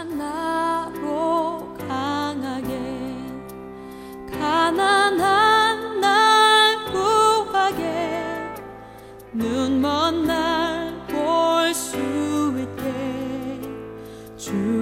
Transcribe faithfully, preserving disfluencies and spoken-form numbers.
나로 강하게 가난한 날 구하게 눈먼 날 볼 수 있게 주